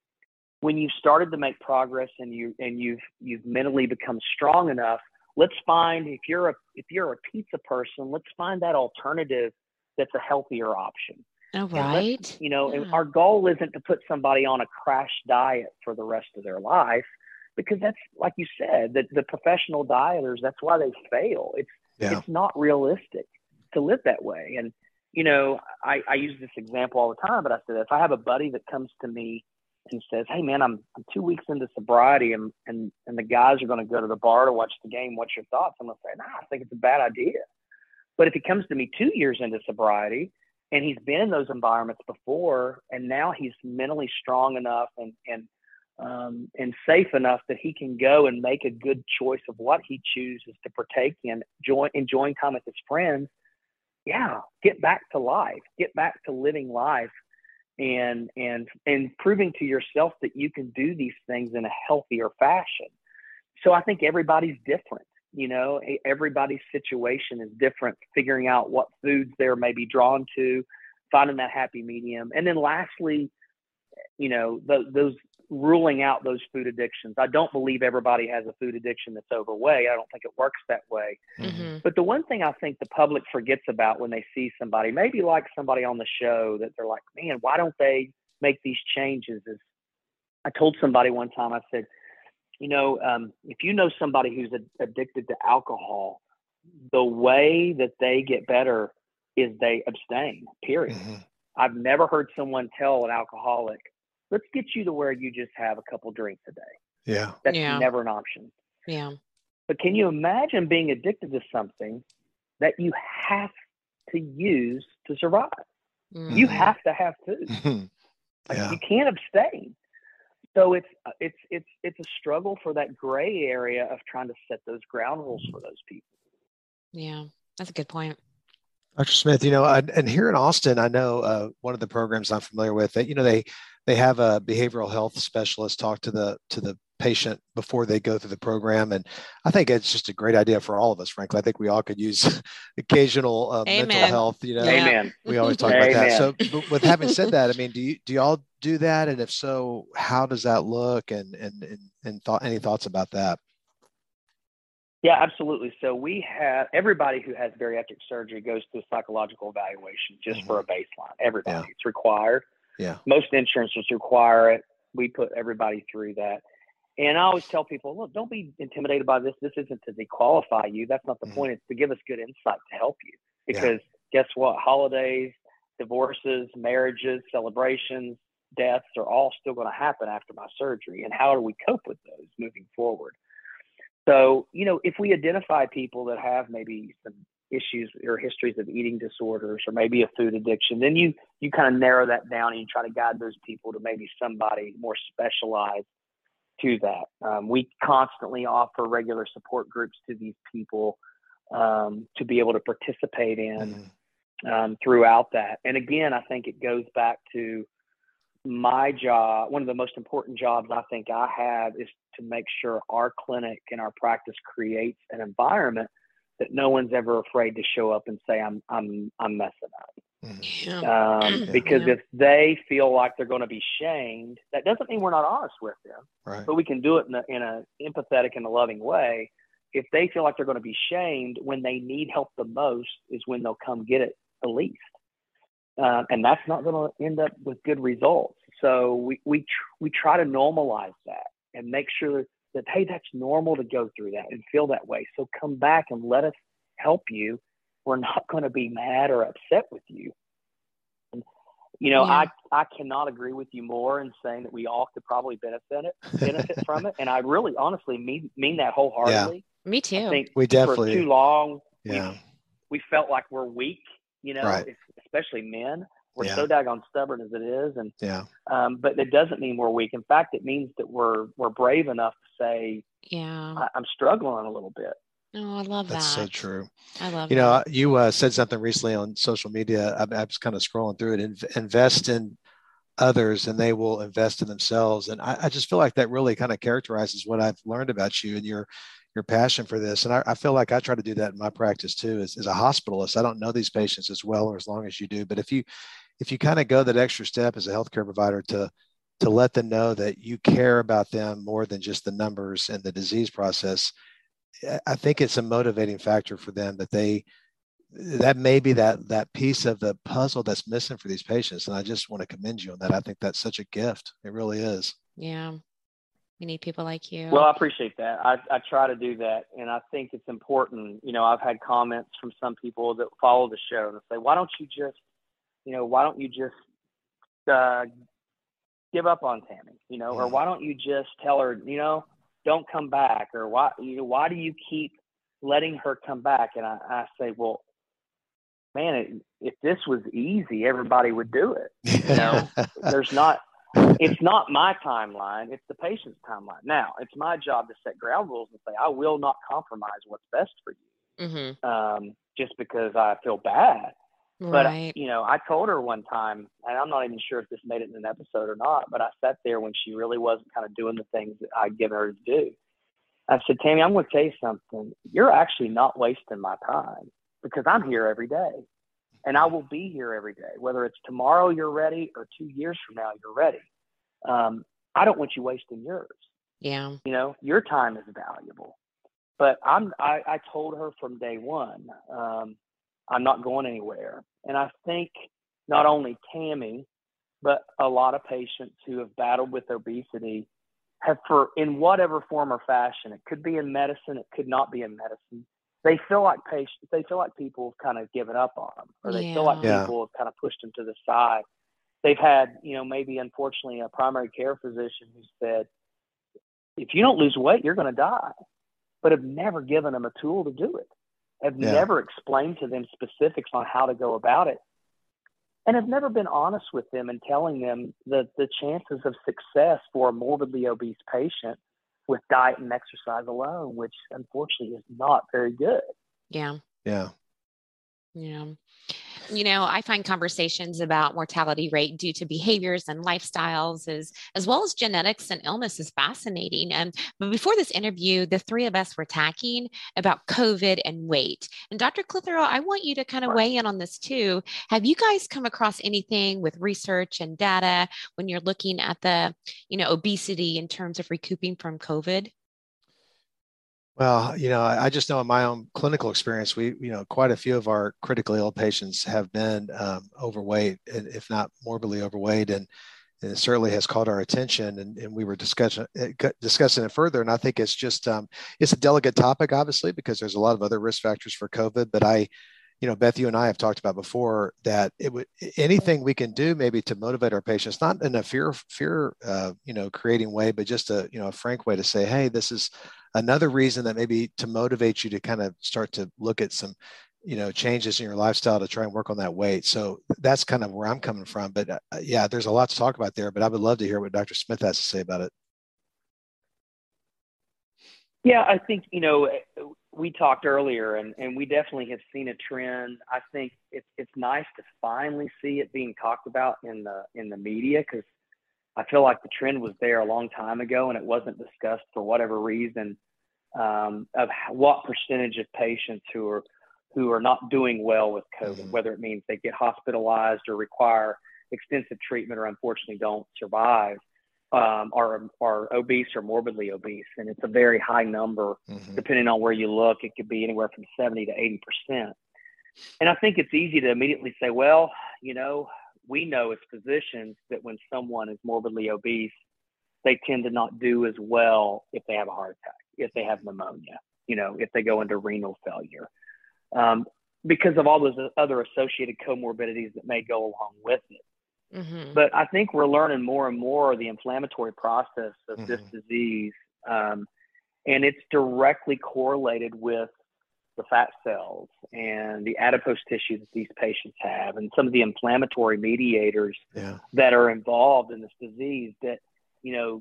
when you've started to make progress and you and you've you've mentally become strong enough, let's find if you're a if you're a pizza person, let's find that alternative that's a healthier option. All right. You know, yeah. and our goal isn't to put somebody on a crash diet for the rest of their life, because that's, like you said, that the professional dieters, that's why they fail. It's yeah. it's not realistic to live that way. And you know, I, I use this example all the time, but I said if I have a buddy that comes to me and says, hey man, I'm, I'm two weeks into sobriety and, and, and the guys are going to go to the bar to watch the game. What's your thoughts? I'm going to say, nah, I think it's a bad idea. But if he comes to me two years into sobriety and he's been in those environments before, and now he's mentally strong enough and, and, um, and safe enough that he can go and make a good choice of what he chooses to partake in, join, enjoying time with his friends. Yeah. Get back to life, get back to living life. And, and, and proving to yourself that you can do these things in a healthier fashion. So I think everybody's different, you know, everybody's situation is different, figuring out what foods they're maybe drawn to, finding that happy medium. And then lastly, you know, the, those ruling out those food addictions. I don't believe everybody has a food addiction that's overweight. I don't think it works that way. Mm-hmm. But the one thing I think the public forgets about when they see somebody, maybe like somebody on the show, that they're like, man, why don't they make these changes? Is I told somebody one time, I said, you know, um, if you know somebody who's a- addicted to alcohol, the way that they get better is they abstain, period. Mm-hmm. I've never heard someone tell an alcoholic, let's get you to where you just have a couple drinks a day. Yeah. That's yeah. never an option. Yeah. But can you imagine being addicted to something that you have to use to survive? Mm-hmm. You have to have food. Mm-hmm. Like, yeah. You can't abstain. So it's it's it's it's a struggle for that gray area of trying to set those ground rules for those people. Yeah, that's a good point. Doctor Smith, you know, I, and here in Austin, I know uh, one of the programs I'm familiar with that, you know, they they have a behavioral health specialist talk to the to the patient before they go through the program. And I think it's just a great idea for all of us, frankly. I think we all could use occasional uh, mental health, you know. Amen. We always talk Amen. about that. So but with having said that, I mean, do you do y'all do that? And if so, how does that look? And and and, and thought any thoughts about that? Yeah, absolutely. So we have everybody who has bariatric surgery goes through a psychological evaluation just mm-hmm. for a baseline. Everybody, yeah. It's required. Yeah. Most insurances require it. We put everybody through that. And I always tell people, look, don't be intimidated by this. This isn't to dequalify you. That's not the mm-hmm. point. It's to give us good insight to help you. Because yeah. guess what? Holidays, divorces, marriages, celebrations, deaths are all still going to happen after my surgery. And how do we cope with those moving forward? So, you know, if we identify people that have maybe some issues or histories of eating disorders or maybe a food addiction, then you you kind of narrow that down and you try to guide those people to maybe somebody more specialized to that. Um, we constantly offer regular support groups to these people um, to be able to participate in mm. um, throughout that. And again, I think it goes back to my job. One of the most important jobs I think I have is to make sure our clinic and our practice creates an environment that no one's ever afraid to show up and say, I'm, I'm, I'm messing up. Yeah. Um, Yeah. Because Yeah. if they feel like they're going to be shamed, that doesn't mean we're not honest with them, Right. but we can do it in a, in a empathetic and a loving way. If they feel like they're going to be shamed when they need help the most is when they'll come get it the least. Uh, and that's not going to end up with good results. So we, we, tr- we try to normalize that and make sure that, hey, that's normal to go through that and feel that way. So come back and let us help you. We're not going to be mad or upset with you. And, you know, Yeah. I, I cannot agree with you more in saying that we all could probably benefit it, benefit from it. And I really honestly mean, mean that wholeheartedly. Me too. I think We definitely- for too long, Yeah. we, we felt like we're weak, you know, Right. especially men. We're Yeah. so daggone stubborn as it is. And, Yeah. um, but it doesn't mean we're weak. In fact, it means that we're, we're brave enough to say, Yeah. I, I'm struggling a little bit. Oh, I love That's that. so true. I love You know, that. you uh, said something recently on social media. I, I was kind of scrolling through it. In, invest in others and they will invest in themselves. And I, I just feel like that really kind of characterizes what I've learned about you and your your passion for this. And I, I feel like I try to do that in my practice too. As, as a hospitalist, I don't know these patients as well or as long as you do. But if you if you kind of go that extra step as a healthcare provider to to let them know that you care about them more than just the numbers and the disease process, I think it's a motivating factor for them that they that may be that that piece of the puzzle that's missing for these patients. And I just want to commend you on that. I think that's such a gift. It really is. Yeah. We need people like you. Well, I appreciate that. I, I try to do that. And I think it's important. You know, I've had comments from some people that follow the show and say, why don't you just, you know, why don't you just uh, give up on Tammy, you know, or why don't you just tell her, you know, don't come back, or why, you know, why do you keep letting her come back? And I, I say, well, man, it, if this was easy, everybody would do it. You know, there's not, it's not my timeline. It's the patient's timeline. Now it's my job to set ground rules and say, I will not compromise what's best for you. Mm-hmm. Um, just because I feel bad. Right. But, you know, I told her one time, and I'm not even sure if this made it in an episode or not, but I sat there when she really wasn't kind of doing the things that I'd given her to do. I said, Tammy, I'm going to tell you something. You're actually not wasting my time because I'm here every day. And I will be here every day, whether it's tomorrow you're ready or two years from now you're ready. Um, I don't want you wasting yours. Yeah. You know, your time is valuable. But I'm, I, I told her from day one, um, I'm not going anywhere. And I think not only Tammy, but a lot of patients who have battled with obesity have, for in whatever form or fashion, it could be in medicine, it could not be in medicine. They feel like patients, they feel like people have kind of given up on them, or they Yeah. feel like Yeah. people have kind of pushed them to the side. They've had, you know, maybe unfortunately a primary care physician who said, if you don't lose weight, you're going to die, but have never given them a tool to do it. Have Yeah. never explained to them specifics on how to go about it, and have never been honest with them and telling them that the chances of success for a morbidly obese patient with diet and exercise alone, which unfortunately is not very good. Yeah. Yeah. Yeah. You know, I find conversations about mortality rate due to behaviors and lifestyles as, as well as genetics and illness is fascinating. And but before this interview, the three of us were talking about COVID and weight. And Doctor Clitheroe, I want you to kind of Right. weigh in on this too. Have you guys come across anything with research and data when you're looking at the, you know, obesity in terms of recouping from COVID? Well, you know, I I just know in my own clinical experience, we, you know, quite a few of our critically ill patients have been um, overweight, and if not morbidly overweight, and, and it certainly has caught our attention. And, and we were discussing discussing it further. And I think it's just um, it's a delicate topic, obviously, because there's a lot of other risk factors for COVID. But I, you know, Beth, you and I have talked about before that it would anything we can do maybe to motivate our patients, not in a fear, fear, uh, you know, creating way, but just a, you know, a frank way to say, hey, this is another reason that maybe to motivate you to kind of start to look at some, you know, changes in your lifestyle to try and work on that weight. So that's kind of where I'm coming from. But uh, yeah, there's a lot to talk about there, but I would love to hear what Doctor Smith has to say about it. Yeah, I think, you know, we talked earlier, and, and we definitely have seen a trend. I think it's it's nice to finally see it being talked about in the in the media, because I feel like the trend was there a long time ago and it wasn't discussed for whatever reason, um, of what percentage of patients who are who are not doing well with COVID, mm-hmm. whether it means they get hospitalized or require extensive treatment or unfortunately don't survive. Um, are, are obese or morbidly obese. And it's a very high number, mm-hmm. depending on where you look. It could be anywhere from seventy to eighty percent. And I think it's easy to immediately say, well, you know, we know as physicians that when someone is morbidly obese, they tend to not do as well if they have a heart attack, if they have pneumonia, you know, if they go into renal failure, um, because of all those other associated comorbidities that may go along with it. Mm-hmm. But I think we're learning more and more the inflammatory process of mm-hmm. this disease, um, and it's directly correlated with the fat cells and the adipose tissue that these patients have, and some of the inflammatory mediators yeah. that are involved in this disease. That, you know,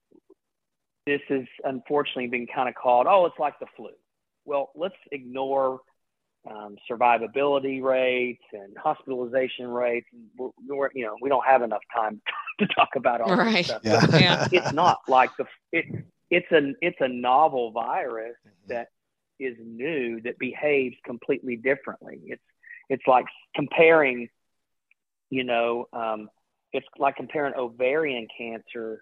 this is unfortunately been kind of called, oh, it's like the flu. Well, let's ignore Um, survivability rates and hospitalization rates. We're, we're, you know, we don't have enough time to talk about all right. that stuff. Yeah. yeah. It's not like the it. It's a it's a novel virus mm-hmm. that is new, that behaves completely differently. It's it's like comparing, you know, um, it's like comparing ovarian cancer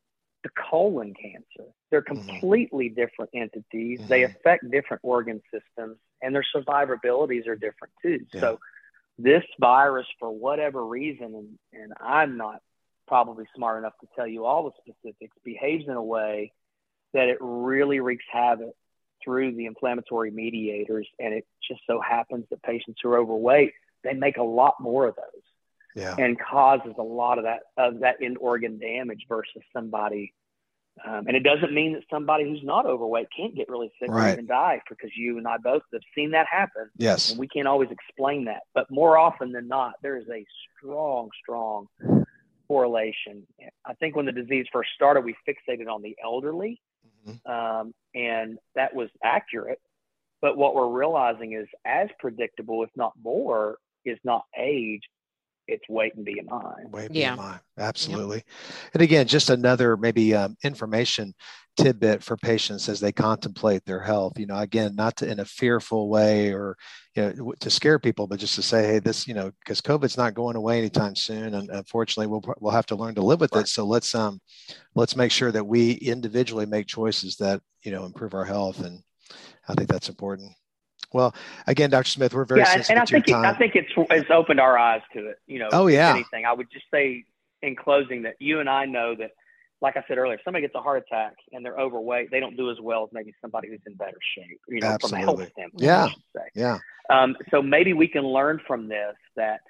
to colon cancer. They're completely mm-hmm. different entities. Mm-hmm. They affect different organ systems, and their survivabilities are different too. Yeah. So this virus, for whatever reason, and, and I'm not probably smart enough to tell you all the specifics, behaves in a way that it really wreaks havoc through the inflammatory mediators. And it just so happens that patients who are overweight, they make a lot more of those. Yeah. And causes a lot of that of that end organ damage versus somebody. Um, and it doesn't mean that somebody who's not overweight can't get really sick right. or even die, because you and I both have seen that happen. Yes. And we can't always explain that. But more often than not, there is a strong, strong correlation. I think when the disease first started, we fixated on the elderly, mm-hmm. um, and that was accurate. But what we're realizing is as predictable, if not more, is not age. It's weight and B M I. Weight, yeah. B M I, absolutely. Yep. And again, just another maybe um, information tidbit for patients as they contemplate their health. You know, again, not to, in a fearful way or, you know, to scare people, but just to say, hey, this, you know, because COVID's not going away anytime soon, and unfortunately, we'll we'll have to learn to live with right. it. So let's um let's make sure that we individually make choices that, you know, improve our health, and I think that's important. Well, again, Doctor Smith, we're very yeah, sensitive and I to your think time. It, I think it's it's opened our eyes to it. You know, oh yeah. If anything, I would just say in closing that you and I know that, like I said earlier, if somebody gets a heart attack and they're overweight, they don't do as well as maybe somebody who's in better shape. You know, absolutely. from a health standpoint. Yeah. I should say. Yeah. Um, so maybe we can learn from this that,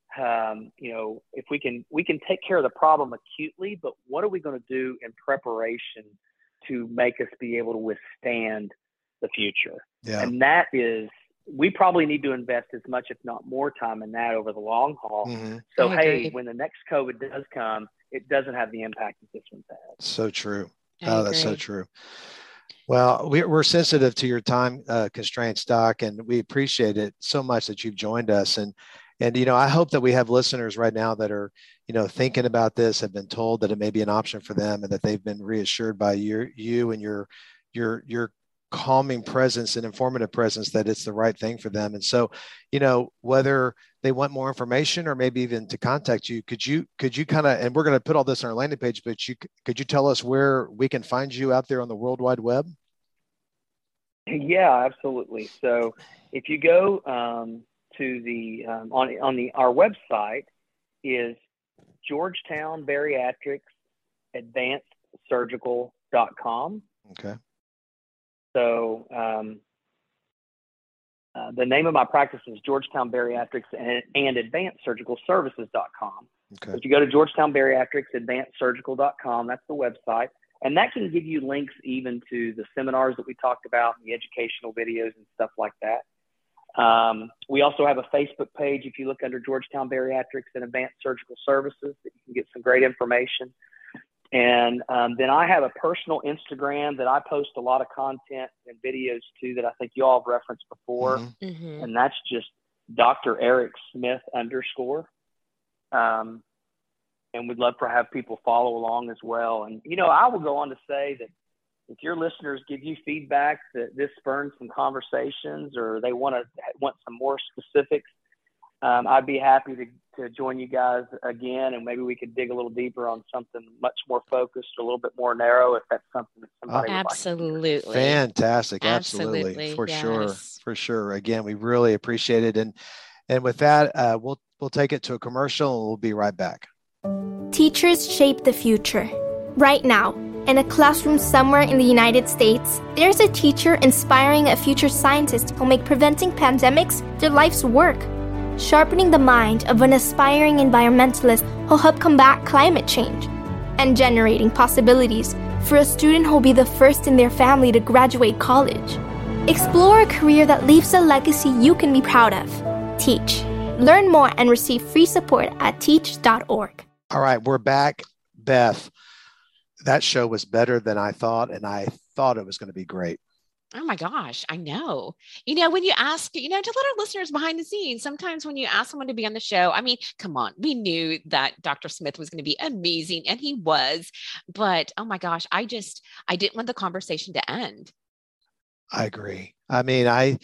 um, you know, if we can we can take care of the problem acutely, but what are we going to do in preparation to make us be able to withstand the future? Yeah. And that is. We probably need to invest as much, if not more, time in that over the long haul. Mm-hmm. So, hey, when the next COVID does come, it doesn't have the impact that this one's had. So true. I oh, agree. That's so true. Well, we're sensitive to your time uh, constraints, Doc, and we appreciate it so much that you've joined us. And, and, you know, I hope that we have listeners right now that are, you know, thinking about this, have been told that it may be an option for them, and that they've been reassured by your, you and your, your, your, calming presence and informative presence that it's the right thing for them. And so, you know, whether they want more information or maybe even to contact you, could you, could you kind of, and we're going to put all this on our landing page, but you, could you tell us where we can find you out there on the World Wide Web? Yeah, absolutely. So if you go um, to the, um, on, on the, our website is Georgetown Bariatrics Advanced Surgical dot com. Okay. So, um, Uh, the name of my practice is Georgetown Bariatrics and, and Advanced Surgical Services dot com. Okay. So if you go to Georgetown Bariatrics Advanced Surgical dot com, that's the website. And that can give you links even to the seminars that we talked about, the educational videos and stuff like that. Um, we also have a Facebook page. If you look under Georgetown Bariatrics and Advanced Surgical Services, that you can get some great information. And um, then I have a personal Instagram that I post a lot of content and videos to that I think you all have referenced before. Mm-hmm. And that's just Doctor Eric Smith underscore. Um, and we'd love to have people follow along as well. And, you know, I will go on to say that if your listeners give you feedback that this spurns some conversations or they want to want some more specifics, um, I'd be happy to, to join you guys again, and maybe we could dig a little deeper on something much more focused, a little bit more narrow, if that's something that somebody would Absolutely. like to do. Fantastic. Absolutely. Absolutely. For Yes. sure. For sure. Again, we really appreciate it. And, and with that, uh, we'll, we'll take it to a commercial and we'll be right back. Teachers shape the future. Right now, in a classroom somewhere in the United States, there's a teacher inspiring a future scientist who'll make preventing pandemics their life's work. Sharpening the mind of an aspiring environmentalist who'll help combat climate change. And generating possibilities for a student who'll be the first in their family to graduate college. Explore a career that leaves a legacy you can be proud of. Teach. Learn more and receive free support at teach dot org. All right, we're back. Beth, that show was better than I thought, and I thought it was going to be great. Oh my gosh, I know. You know, when you ask, you know, to let our listeners behind the scenes, sometimes when you ask someone to be on the show, I mean, come on, we knew that Doctor Smith was going to be amazing, and he was, but oh my gosh, I just, I didn't want the conversation to end. I agree. I mean, I,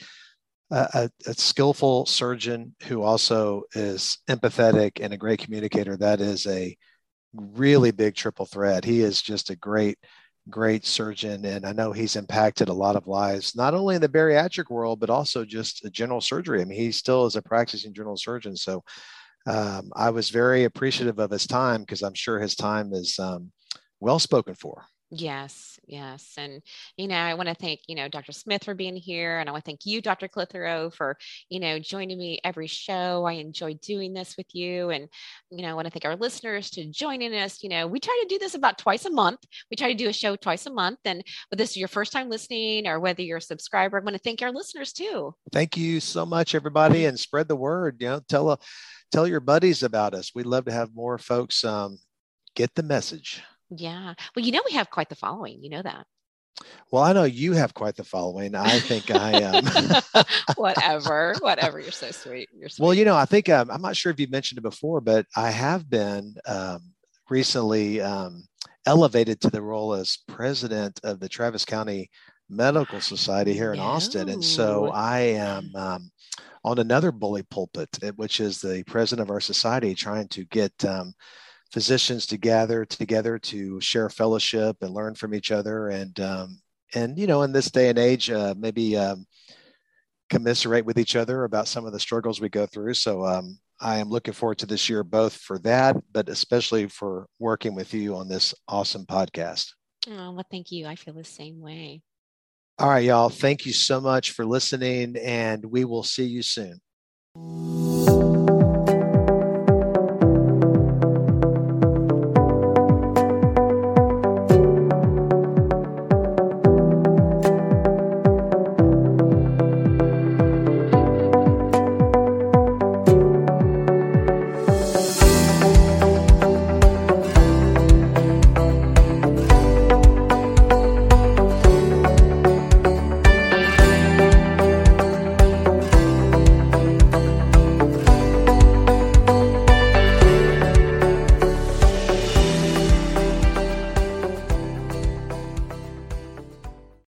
a, a skillful surgeon who also is empathetic and a great communicator, that is a really big triple threat. He is just a great great surgeon. And I know he's impacted a lot of lives, not only in the bariatric world, but also just general surgery. I mean, he still is a practicing general surgeon. So um, I was very appreciative of his time, because I'm sure his time is um, well spoken for. Yes, yes. And, you know, I want to thank, you know, Doctor Smith for being here. And I want to thank you, Doctor Clitheroe, for, you know, joining me every show. I enjoy doing this with you. And, you know, I want to thank our listeners to joining us. You know, we try to do this about twice a month. We try to do a show twice a month. And whether this is your first time listening or whether you're a subscriber, I want to thank our listeners too. Thank you so much, everybody. And spread the word, you know, tell, a, tell your buddies about us. We'd love to have more folks um, get the message. Yeah. Well, you know, we have quite the following. You know that. Well, I know you have quite the following. I think I am. whatever, whatever. You're so sweet. You're sweet. Well, you know, I think um, I'm not sure if you've mentioned it before, but I have been um, recently um, elevated to the role as president of the Travis County Medical Society here in No. Austin. And so I am um, on another bully pulpit, which is the president of our society, trying to get um, physicians to gather together to share fellowship and learn from each other. And, um, and, you know, in this day and age, uh, maybe um, commiserate with each other about some of the struggles we go through. So um, I am looking forward to this year, both for that, but especially for working with you on this awesome podcast. Oh, well, thank you. I feel the same way. All right, y'all. Thank you so much for listening, and we will see you soon.